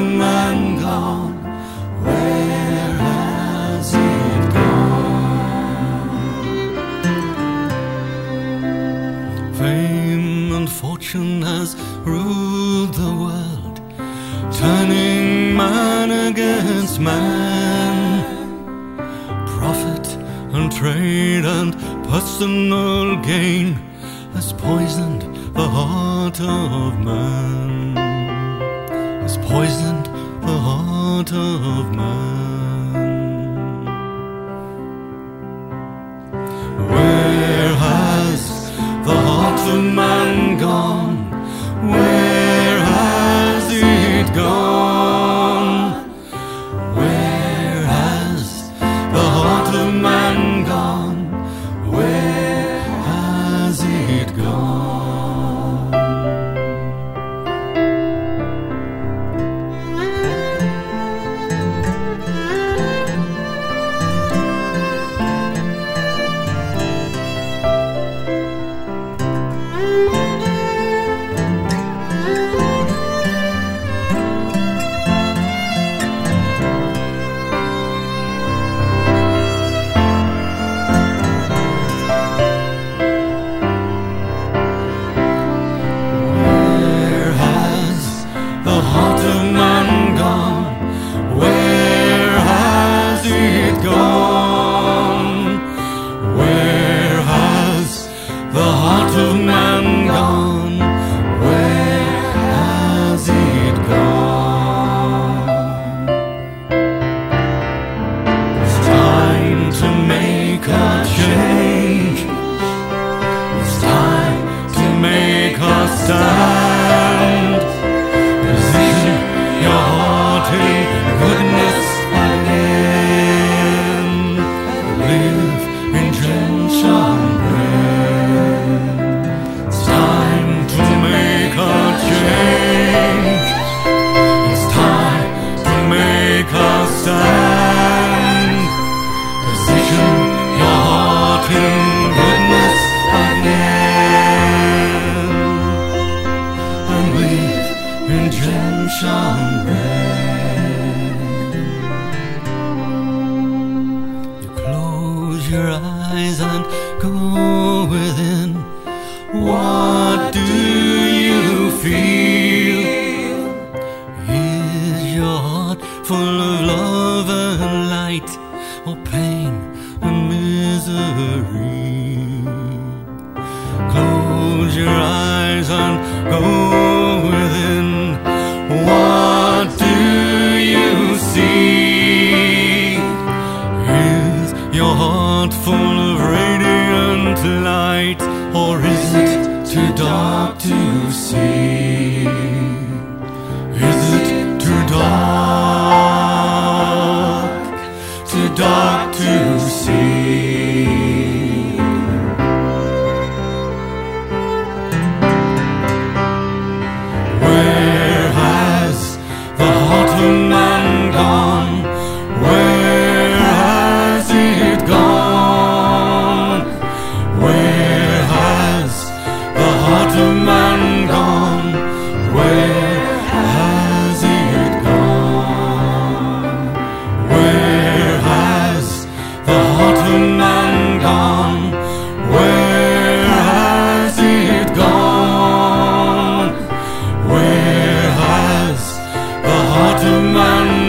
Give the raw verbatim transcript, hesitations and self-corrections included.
of man gone? Where has it gone? Fame and fortune has ruled the world, turning man against man. Profit and trade and personal gain has poisoned the heart of man, has poisoned the heart of man. Where has the heart of man gone? Where has it gone? Where has the heart of man gone? Where has it gone? Stand, position your heart in goodness again. Live in drench on bread. It's time to make a change. It's time to make a stand. Position your heart in goodness again. In Gentian bread. You close your eyes and go within. What do you feel? Is your heart full of love and light, or pain and misery? Close your eyes and go within. What do you see? Is your heart full of radiant light, or is it too dark to see? Is it too dark, too dark to see? Man